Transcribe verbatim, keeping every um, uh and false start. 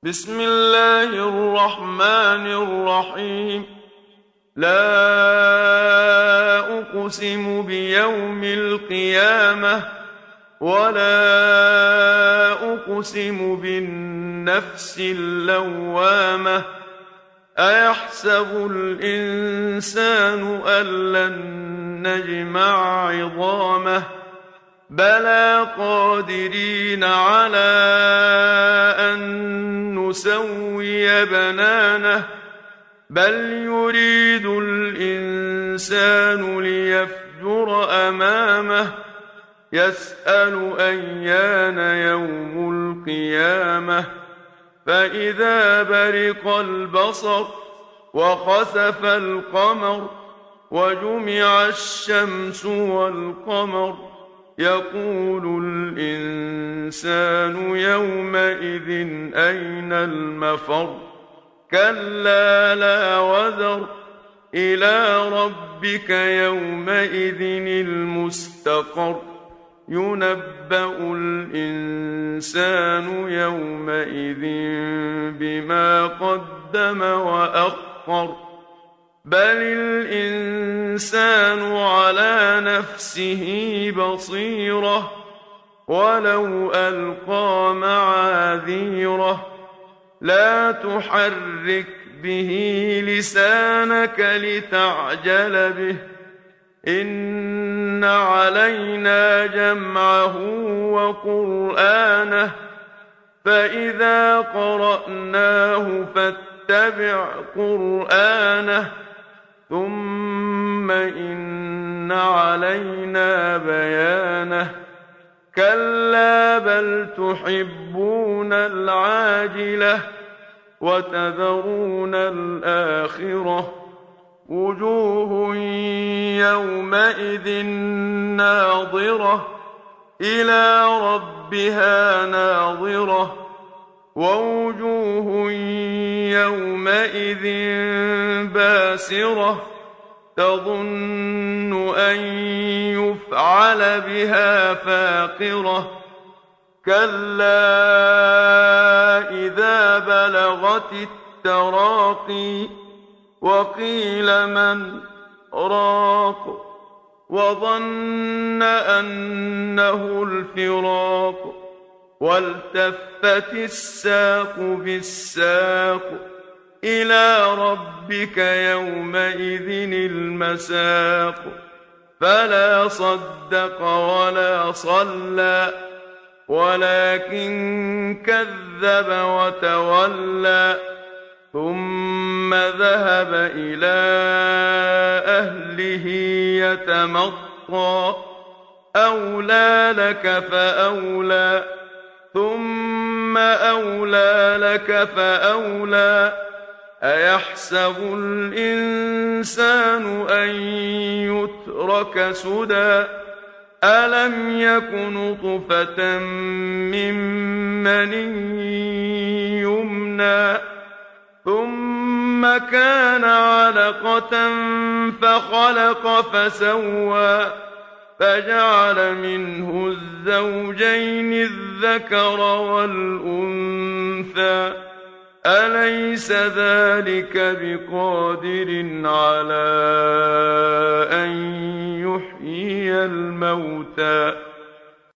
بسم الله الرحمن الرحيم. لا أقسم بيوم القيامة ولا أقسم بالنفس اللوامة أيحسب الإنسان أن لن نجمع عظامه بلى قادرين على أن نسوي بنانه بل يريد الإنسان ليفجر أمامه يسأل أيان يوم القيامة فإذا برق البصر وخسف القمر وجمع الشمس والقمر يقول الإنسان يومئذ أين المفر كلا لا وزر إلى ربك يومئذ المستقر ينبأ الإنسان يومئذ بما قدم وأخر بل الإنسان على نفسه بصيرة ولو ألقى معاذيره لا تحرك به لسانك لتعجل به إن علينا جمعه وقرآنه فإذا قرأناه فاتبع قرآنه ثم إن علينا بيانه كلا بل تحبون العاجلة وتذرون الآخرة وجوه يومئذ ناظرة إلى ربها ناظرة ووجوه يومئذ باسرة تظن أن يفعل بها فاقرة كلا إذا بلغت التراقي وقيل من راق وظن أنه الفراق والتفت الساق بالساق إلى ربك يومئذ المساق فلا صدق ولا صلى ولكن كذب وتولى ثم ذهب إلى أهله يتمطى أولى لك فأولى ثم أولى لك فأولى أيحسب الإنسان أن يترك سدى ألم يك نطفة من مني يمنى ثم كان علقة فخلق فسوى فجعل منه الزوجين الذكر والأنثى أليس ذلك بقادر على أن يحيي الموتى